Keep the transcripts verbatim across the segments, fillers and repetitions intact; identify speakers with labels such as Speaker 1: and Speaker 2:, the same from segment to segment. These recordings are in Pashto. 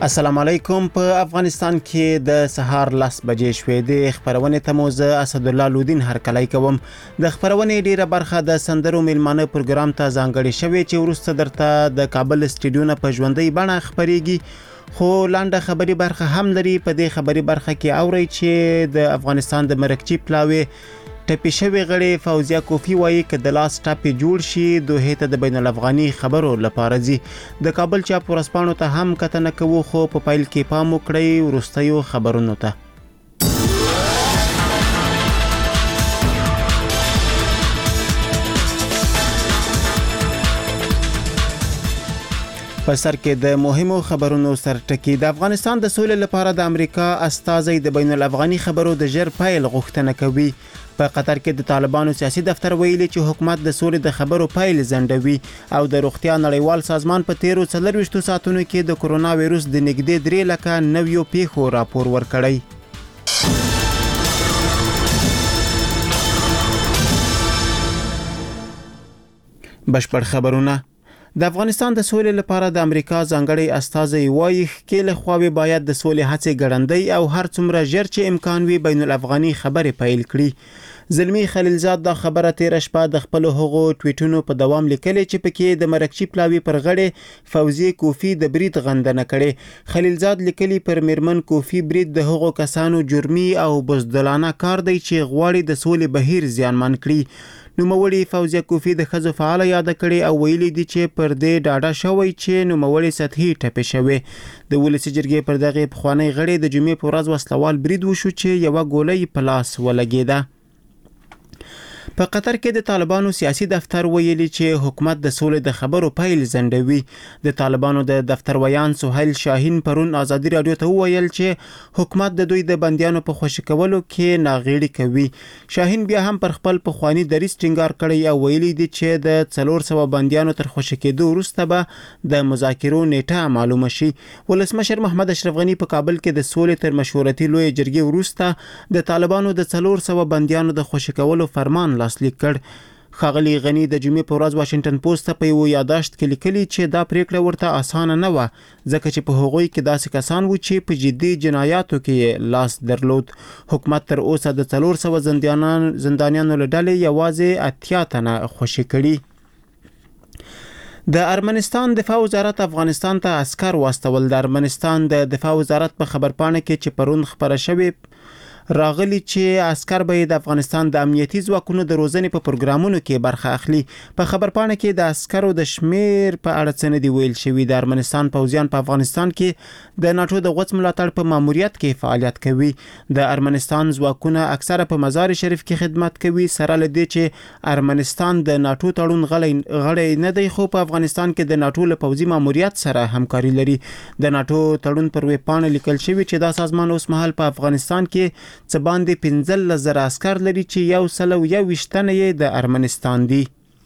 Speaker 1: السلام علیکم. په افغانستان کې د سهار لس بجې شوې د خبرونې ته مو زه اسدالله لودین هرکلی کوم. د خبرونې ډیره برخه د سندرو میلمانه پروګرام ته ځانګړې شوې چې وروسته درته د کابل سټډیو نه په ژوندۍ بڼه خبرېږي، خو لنډه خبري برخه هم لري. په دې خبري برخه کې اورئ چې د افغانستان د مرکچی پلاوی ټپي شوی غړي فوزیه کوفی وایي که د لاس ټاپي جوړ شي دوه ته د بین الافغاني خبرو لپاره ځي. د کابل چاپ ورسپانو ته هم کتنه کوو، خو په پایل کې پام وکړئ وروستیو خبرونو ته. په سر کې د مهمو خبرونو سرټکی. د افغانستان د سولې لپاره د امریکا استازی د بین الافغاني خبرو د ژر پایل غوښتنه کوي. په قطر کې د طالبانو سیاسي دفتر ویلي چې حکومت د سولې د خبرو پایل ځنډوي، او د روغتیا نړیوال سازمان په تیرو څلرویشتو ساعتونو کې د کرونا وایروس د نږدې درې لکه نویو پیښو راپور ورکړی. بشپړ خبرونه. د افغانستان د سولې لپاره د امریکا ځانګړی استازی وایي چې له خواوې باید د سولې هڅې ګړندۍ او هر څومره ژر چې امکان وي بین الافغاني خبرې پیل کړي. زلمی خلیلزاد دا خبره تیر شپه د خپل هغو ټویټونو په دوام لیکلې چې پکې د مرکچی پلاوی پر غړي فوزیه کوفی د برید غندنه کړي. خلیلزاد لیکلي پر میرمن کوفی برید د هغو کسانو جرمي او بزدلانه کار دی چې غواړي د سولې بهیر زیانمن کړي. نوموړي فوزیه کوفی د ښځو فعاله یاد کړي او ویلي دي چې پر دې ډاډه شوی چې نوموړي سطحي ټپي شوی. د ولسي جرګې پر دغه پخوانی غړي د جمعې په ورځ وسلوال برید وشو چې یوه ګولۍ په لاس ولګېده. په قطر کې د طالبانو سیاسي دفتر ویلي چې حکومت د سولې د خبرو پیل ځنډوي. د طالبانو د دفتر ویان سهیل شاهین پرون ازادي رادیو ته وویل چې حکومت د دوی د بندیانو په خوشي کولو کې ناغېړي کوي. شاهین بیا هم پر خپل پخوانی دریځ ټینګار کړی او ویلي دي چې د څلور سوه بندیانو تر خوشي کېدو وروسته به د مذاکرو نیټه معلومه شي. ولسمشر محمد اشرف غني په کابل کې د سولې تر مشورتي لوی جرګې وروسته د طالبانو د څلور سوه بندیانو د خوشي کولو فرمان لاسلیک کړ. ښاغلي غني د جمعې په ورځ واشنگټن پوسټ ته په یو یاداشت کې لیکلي چې دا پریکړه ورته اسانه نه وه، ځکه چې په هغوی کې داسې کسان وو چې په جدي جنایاتو کې لاس درلود. حکومت تر اوسه د څلور سوه زندانیانو له ډلې یوازې اتیا تنه خوشي کړي. د ارمنستان دفاع وزارت افغانستان ته عسکر واستول. د ارمنستان د دفاع وزارت په خبرپاڼه کې چې پرون خبره شوې راغلی چې عسكر به د افغانستان د امنیتي ځواکونو د روزنې په پروګرامونو کې برخه اخلي. په خبرپاڼه کې د عسکرو د شمیر په اړه څه نه دی ویل شوي. د ارمنستان پوځیان په افغانستان کې د ناتو د غوڅ ملاتړ په ماموریت کې فعالیت کوي. د ارمنستان ځواکونه اکثره په مزار شریف کې خدمت کوي، سره له دې چې ارمنستان د ناتو تړون غړی نه دی، خو په افغانستان کې د ناتو له پوځي ماموریت سره همکاري لري. د ناتو تړون پر ویبپاڼه لیکل شوی چې دا سازمان اوس مهال په افغانستان کې څه باندې پنځلس زره عسکر لري چې یو سل او یو ویشت تنه یې د ارمنستان دي.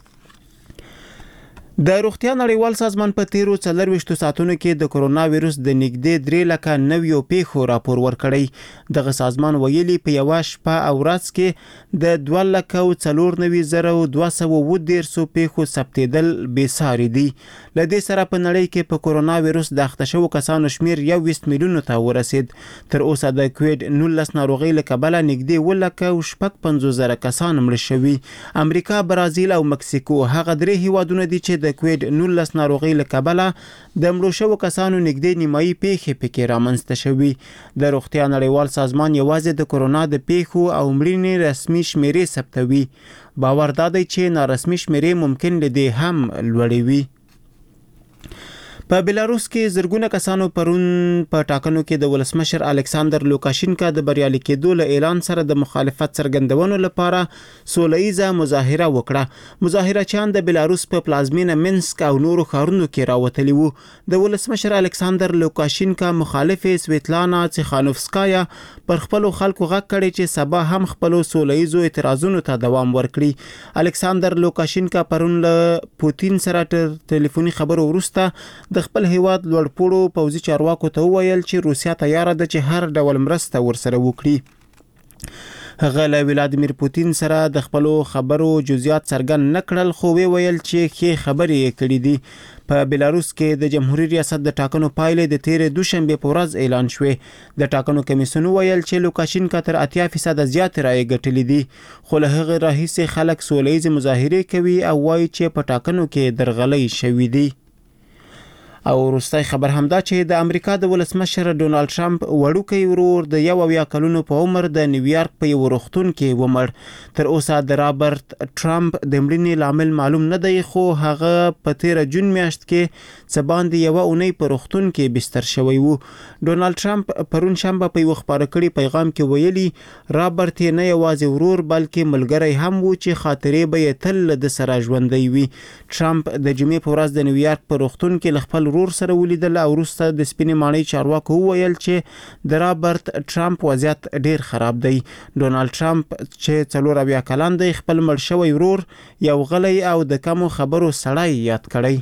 Speaker 1: د روغتیا نړیوال سازمان په تیرو څلرویشتو ساعتونو کې د کرونا وایروس د نږدې درې لکه نویو پیښو راپور ورکړی. دغه سازمان ویلي په یوه شپه او ورځ کې د دوه لکه او څلور نوي زره دوه سوه اووه دېرشو پیښو ثبتېدل بېساري دي. له دې سره په نړۍ کې په کرونا وایروس د اخته شوو کسانو شمیر یو ویشت میلیونو ته ورسید. تر اوسه د کوویډ نولس ناروغۍ له کبله نږدې اووه لکه او شپږ پنځوس زره کسان مړه شوي. امریکا، برازیل او مکسیکو هغه درې هیوادونه دي چې د کوویډ نولس ناروغۍ له کبله د مړو شوو کسانو نږدې نیمایي پیښې پکې رامنځته شوي. د روغتیا نړیوال سازمان یوازې د کرونا د پیښو او مړینې رسمي شمیرې ثبتوي. باور دا دی چې نارسمي شمیرې ممکن له دې هم لوړې وي. په بلاروس کې زرګونه کسانو پرون په ټاکنو کې د ولسمشر الکساندر لوکاشینکا د بریالي کېدو له اعلان سره د مخالفت څرګندونو لپاره سوله ییزه مظاهره وکړه. مظاهرچیان د بلاروس په پلازمینه منسک او نورو ښارونو کې راوتلي وو. د ولسمشر الکساندر لوکاشینکا مخالف سویتلانا تیخانوفسکایا پر خپلو خلکو غږ کړی چې سبا هم خپلو سوله ییزو اعتراضونو ته دوام ورکړي. الکساندر لوکاشینکا پرون له پوتین سره ټلیفوني خبرو وروسته د خپل هیواد لوړپوړو پوځي چارواکو ته وویل چې روسیا تیاره ده چې هر ډول مرسته ورسره وکړي. هغه له ولادیمیر پوتین سره د خپل خبرو جزئیات څرګند نکړل، خو ویل چې ښه خبرې کړې دي. په بلاروس کې د جمهوریت ریاست د ټاکنو پایلې د تیر دوشنبه په ورځ اعلان شوې. د ټاکنو کمیسیون ویل چې لوکاشینکا تر اتیا فیصد زیات رایې ګټلې دي، خو له هغه راهیسې خلک سوله ییزې مظاهرې کوي او وایي چې په ټاکنو کې درغلۍ شوې دي. او وروستی خبر همدا چې د امریکا د ولسمشر ډونالد ټرمپ وړوکی ورور د یو اویا کلونو په عمر د نیویارک په یو روغتون کې ومړ. تر اوسه د رابرټ ټرمپ د مړینې لامل معلوم نه دی، خو هغه په تیر جون میاشت کې څه باندې یوه اونۍ په روغتون کې بستر شوی و. ډونالد ټرمپ پرون شنبه په یو خپاره کړي پیغام کې ویلي رابرټ یې نه یوازې ورور بلکې ملګری هم و چې خاطرې به یې تل د سره ژوندۍ وي. ټرمپ د جمعې په ورځ د نیویارک په روغتون کې له خپل ورور سره ولیدل او وروسته د سپینې ماڼۍ چارواکو وویل چې د رابرټ ټرمپ وضعیت ډیر خراب دی. ډونالد ټرمپ چې څلور اویا کلن دی خپل مړ شوی ورور یو غلی او د کمو خبرو سړی یاد کړی.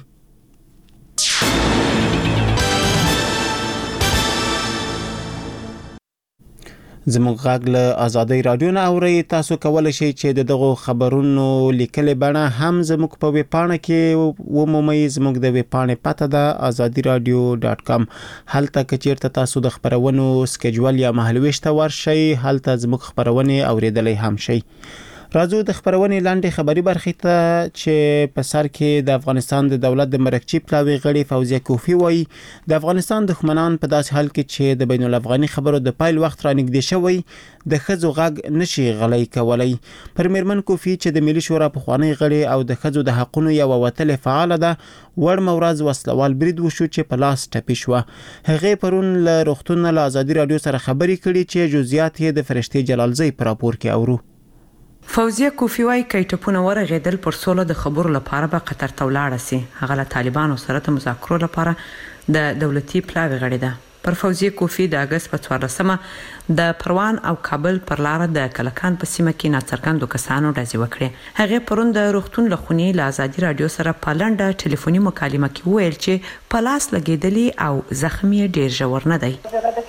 Speaker 1: زموږ غږ له آزادۍ رادیو نه اورئ. تاسو کولی شئ چې د دغو خبرونو لیکلې بڼه هم زموږ په ویب پاڼه کې ومومئ. زموږ د ویب پاڼې پته ده ازادي رادیو ډاټ کام. هلته که چیرته تاسو د خپرونو سکیجول یا مهالویش ته ورشئ، هلته زموږ خپرونې اوریدلی هم شئ. راځو د خبرونې لاندې خبري برخې ته چې په سر کې د افغانستان د دولت د مرکچی پلاوي غړي فوزیه کوفی وایي د افغانستان دښمنان په داسې حال کې چې د بین الافغاني خبرو د پایل وخت را نږدې شوی د ښځو غږ نشي غلی کولی. پر میرمن کوفی چې د ملي شورا پخوانی غړي او د ښځو د حقونو یوه وتلې فعاله ده وړمه ورځ وسلوال برید وشو چې په لاس ټپي شوه. هغې پرون له روغتون له ازادي رادیو سره خبرې کړي چې جزئیات یې د فرشتې جلالزی په راپور کې اورو.
Speaker 2: فوزیه کوفی وايي کای ټپونه ورغېدل پر سوله د خبرو لپاره به قطر ته ولاړ سي. هغه له طالبانو سره د مذاکرو لپاره د دولتي پلاوي غړي ده. پر فوزیه کوفی د اگست په څوارلسمه د پروان او کابل پر لار د کلکان په سیمه کې ناڅرګندو کسانو ډزې وکړې. هغه پرون د روغتون له خونې له ازادي رادیو سره په لنډه ټلیفوني مکالمه کې ویل چې په لاس لګېدلې او زخم یې ډیر ژور نه دی.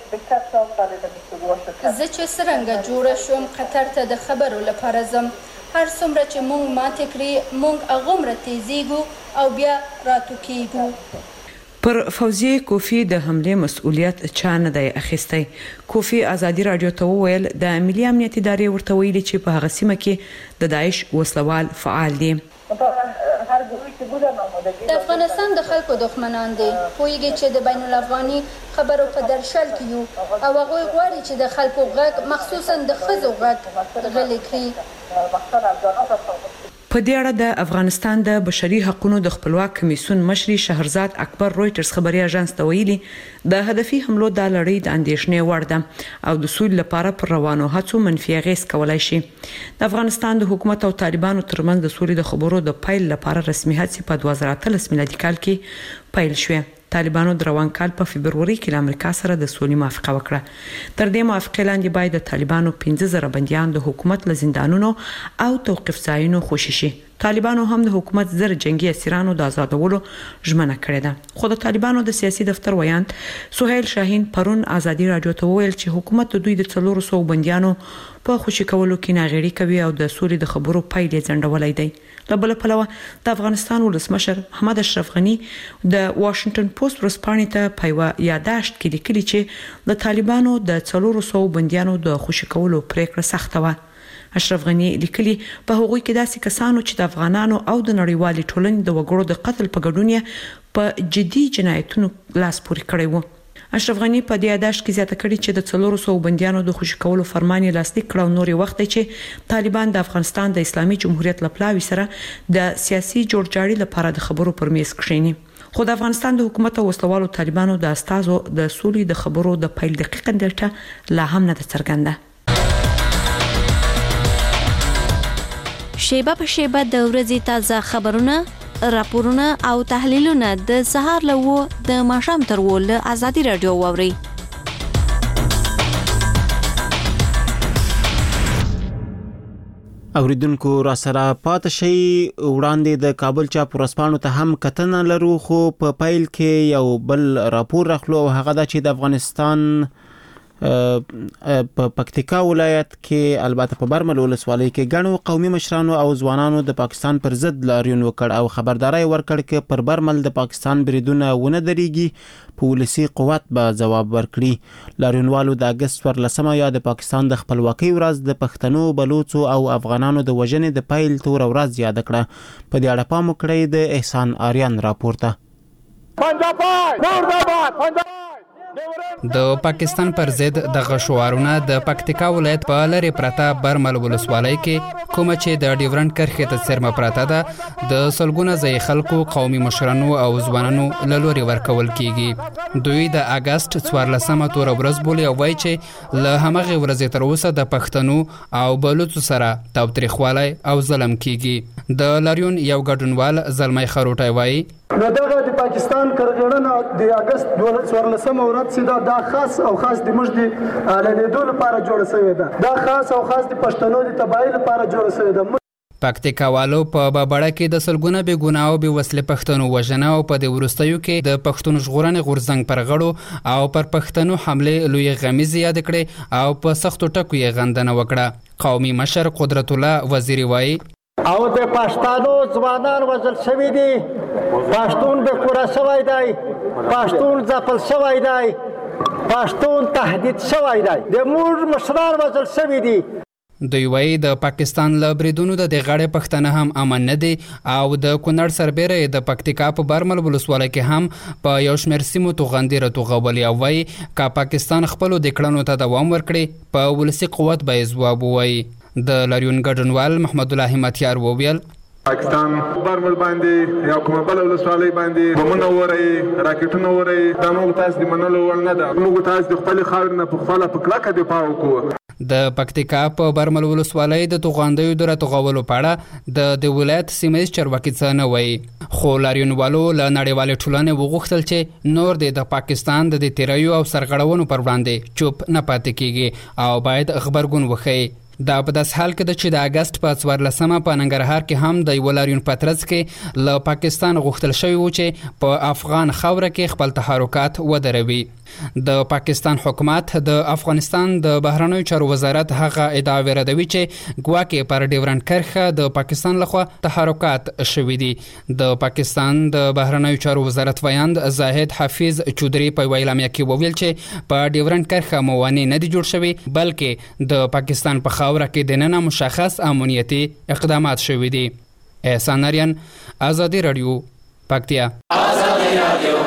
Speaker 3: زه چې څرنګه جوړه شوم قطر ته د خبرو لپاره ځم. هر څومره چې مونږ ماتې کړي مونږ هغومره تیزیږو او بیا راټوکیږو.
Speaker 2: پر فوزیه کوفی د حمله مسؤلیت چا نه دی اخیستی. کوفی ازادي رادیو ته وویل د ملي امنیت ادارې ورته ویلي چې په هغه سیمه کې د داعش وسلوال فعال دي.
Speaker 3: د افغانستان د خلکو دښمنان دي. پوهیږي چې د بین الافغاني خبرو په درشل کې یو او هغوی غواړي چې د خلکو غږ مخصوصا د ښځو غږ غلی کړي.
Speaker 2: په دې اړه د افغانستان د بشري حقوقو د خپلواک کمیسیون مشر شهرزاد اکبر رويټرز خبري اژانس ته ویلي د هدفي حملو د لړۍ د اندېښنې وړ ده او د سولې لپاره پر روانو هڅو منفي اغېز کولای شي. د افغانستان د حکومت او طالبانو ترمنځ د سولې د خبرو د پایل لپاره رسمي هڅې په دوه زره اتلس میلادي کال کې پیل شوې. طالبانو د روان کال په فبروري کې له امریکا سره د سولې موافقه وکړه. تر دې موافقې لاندې باید د طالبانو پنځه زره بنديان د حکومت له زندانونو او توقيف ځایونو خوشي شي. طالبانو هم د حکومت زر جنگي اسیرانو د آزادولو ژمنه کړې ده. خو د طالبانو د سیاسي دفتر ویاند سهیل شاهین پرون ازادي رادیو ته وویل چې حکومت د دوی د څلور سوه بنديانو په خوشي کولو کې ناغېړي کوي او د سولې د خبرو پایلې ځنډولای دی. له بل پلوه د افغانستان ولسمشر محمد اشرف غنی د واشنگټن پوسټ ورځپاڼې ته په یوه یاداشت کې لیکلي چې د طالبانو د څلور سوه بنديانو د خوشي کولو پریکړه سخته وه. اشرف غنی لیکلي په هغوی کې داسې کسانو چې د افغانانو او د نړیوالې ټولنې د وګړو د قتل په ګډون په جدي جنایتونو لاس پورې کړی و. اشرف غنی په دې یاداشت کې زیاته کړې چې د څلور سوه بنديانو د خوشي کولو فرمان یې لاسلیک کړ او نور وخت چې طالبان د افغانستان د اسلامي جمهوریت لپاره سره د سیاسي جوړجاړي لپاره د خبرو پر میز کښینی. خو د افغانستان د حکومت او وسلوالو طالبانو د استازو د سولې د خبرو د پیل دقیقاً دلته لا هم نه څرګنده.
Speaker 4: شیبه په شیبه د ورځې تازه خبرونه، راپورونه او تحلیلونه د سهار لوو د ماښام تر ول ازادي رادیو ووري.
Speaker 1: اوریدونکو را سره پات شي. وړاندې د کابل چاپ ورځپاڼو ته هم کتنه لرو، خو په پیل کې یو بل راپور راخلو او هغه دا چې د افغانستان په پکتیکا ولایت کې البته په برمل ولسوالۍ کې ګڼو قومي مشرانو او ځوانانو د پاکستان پر ضد لاریون وکړ او خبرداري ورکړ چې پر برمل د پاکستان بریدونه ونه درېږي په ولسی قوت به جواب ورکړي. لاریونوالو د اگست ورلسمه یا د پاکستان د خپلواکۍ ورځ د پښتنو، بلوچو او افغانانو د وژنې د پیل تور ورځ یاد کړه. په دې اړه پام وکړئ د احسان آریان راپورته.
Speaker 5: د پاکستان پر ضد د غشوارونه د پکتیکا ولایت په لری پرتا برمل ولسوالۍ کې کوم چې د ډیورنډ کرښې ته سرمه پراته ده د سلګونه ځای خلکو، قومي مشرانو او ځوانانو له لوري ورکول کیږي. دوی د اگست څوارلسمه تور ورځ بولي او وایي چې له همغه ورځې تر اوسه د پښتنو او بلوچو سره تاوتریخوالی او ظلم کیږي. د لاریون یو ګډونوال زلمی خروټی وایي
Speaker 6: نو دغه د پاکستان کرغړنه د اگست څوارلسمه ورځ چې دا خاص او خاص د موږ د اعلانېدو لپاره جوړه شوې ده. دا خاص او خاص د پښتنو د تباہي لپاره جوړه شوې ده.
Speaker 5: پکتیکاوالو په بابړه کې د سلګونه بې ګناه او بې وسلې پښتنو وژنه او په دې وروستیو کې د پښتون ژغورنې غورځنګ پر غړو او پر پښتنو حمله لوی غمیزه یاد کړي او په سختو ټکو یې غندنه وکړه. قومي مشر قدرت الله وزیری وایي
Speaker 7: او د پښتنو ځوانان وژل شوي دي، پښتون به پوره شوی دی، پښتون ځپل شوی دی، پښتون تهدید شوی دی، د موږ مشران وژل شوي دي.
Speaker 5: دوی وایي د پاکستان له بریدونو د غړې پښتنه هم امن نه دي او د کونړ سربېره د پکتیکا په برمل ولسوالۍ کې هم په یو شمېر سیمو توغندي راتوغولي او وایي که پاکستان خپلو د کړنو ته دوام ورکړي په ولسي قوت به یې ځواب ووایي. د لاریون ګډونوال محمد الله همتیار وویل
Speaker 8: پاکستان برمل باندې یا کومه بل ولسوالۍ باندې بمونه وری راکټونه وری دا موږ تاسو د منلو وړ نه ده. موږ تاسو د خپل خاور نه په خپل په کلکه دفاع وکړو.
Speaker 5: د پکتیکا په برمل ولسوالۍ د توغندیو د راتوغولو په اړه د د ولایت سیمه چارواکي څه نه وایي، خو لاریونوالو له نړیوالې ټولنې وغوښتل چې نور د پاکستان د تیریو او سرغړونو پر وړاندې چوپ نه پاتې کیږي او باید خبرګون وښيي. دا په داس حال کې د چې د اگست په څوارلسمه په ننګرهار کې هم د یو لاریون پترڅ کې له پاکستان غوښتل شوی و چې په افغان خاوره کې خپل تحرکات ودروي. د پاکستان حکومت د افغانستان د بهرنیو چارو وزارت هغه ادعا ردوي چې ګواکې پر ډیورنډ کرښه د پاکستان لخوا تحرکات شوي دي. د پاکستان د بهرنیو چارو وزارت ویاند زاهد حفیظ چودري په ویلامیا کې وویل چې په ډیورنډ کرښه موانع نه دي جوړ شوي بلکې د پاکستان په خاوره کې دننه مشخص امنیتي اقدامات شوي دي. احسان آریان، آزادی رادیو، پکتیا. آزادی رادیو.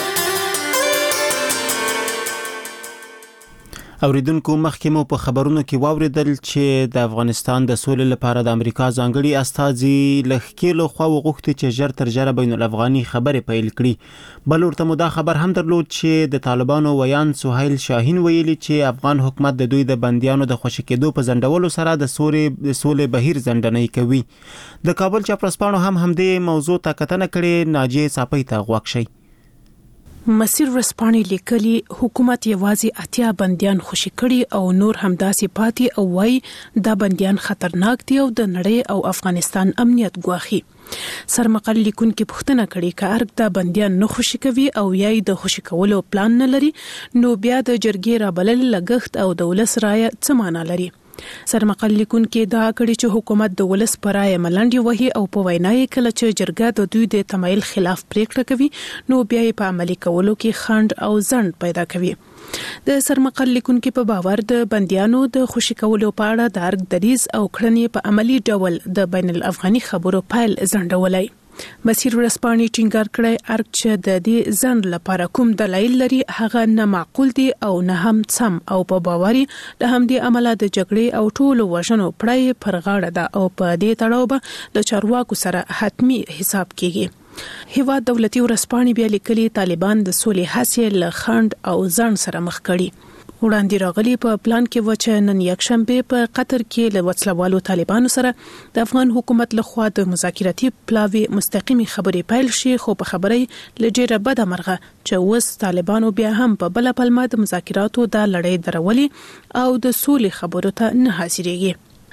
Speaker 1: اوریدونکو مخکې مو په خبرونو کې واوریدل چې د افغانستان د سولې لپاره د امریکا ځانګړي استازي له ښکېلو خوا وغوښتي چې ژر تر ژره بین الافغاني خبرې پیل کړي. بل ورته مو دا خبر هم درلود چې د طالبانو ویان سهیل شاهین ویلي چې افغان حکومت د دوی د بندیانو د خوشي کېدو په ځنډولو سره د سولې سولې بهیر ځنډنۍ کوي. د کابل چاپرسپانو هم همدې موضوع ته کتنه کړې. ناجیه صافی ته غوږ شئ.
Speaker 9: مسیر رسپانی لیکلي حکومت یوازې اتیا بندیان خوشي کړي او نور همداسې پاتې او وای دا بندیان خطرناک دي او د نړۍ او افغانستان امنیت ګواخي. سرمقل لیکونکو پوښتنه کړې چې ارګ دا بندیان نه خوشي کوي او یای د خوشي کولو پلان نه لري نو بیا د جرګې را بلل لګښت او د ولس رائے څه معنا لري. سرمقل لیکونکو دا کړي چې حکومت د ولس پر رائے ملنډي وهي او په وینا یې کله چې جرګه د دوی د تمایل خلاف پریکړه کوي نو بیا یې په عملي کولو کې خند او ځند پیدا کوي. د سرمقل لیکونکو په باور د بندیانو د خوشي کولو په اړه د ارګ دریز او کړنې په عملی ډول د بین الافغاني خبرو پایل ځنډولای. مسیر ورسپانې ټینګار کړی ارګ چې د دې ځند لپاره کوم دلایل لري هغه نه معقول دي او نه هم سم او په باوري د همدې عمله د جګړې او ټولو وژنو پړای پر غاړه ده او په دې تړاو به د چارواکو سره حتمی حساب کیږي. هیواد دولتي ورسپانې بیا لیکلي طالبان د سولې حاصل له خند او ځند سره مخ کړي. وړاندې راغلي په پلان کې و چې نن یکشنبه په قطر کې له وسلوالو طالبانو سره د افغان حکومت لخوا د مذاکراتي پلاوي مستقيمي خبرې پیل شي خو په خبرې لږه بده مرغه چې وس طالبانو بیا هم په بل پلمه د مذاکراتو د لړۍ درولي او د سولې خبرو ته نه حاضرېږي.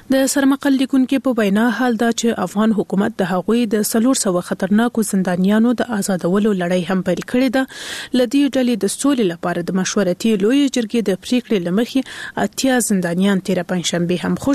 Speaker 9: د سرمقل لیکونکو په وینا حال دا چې افغان حکومت د هغوی د څلور سوه خطرناکو زندانیانو د آزادولو لړۍ هم پیل کړې ده. لدی ډلې د سولې لپاره د مشورتي لوی جرګې د پریکړې لمخې اتیا زندانیان تیر پنځشنبه هم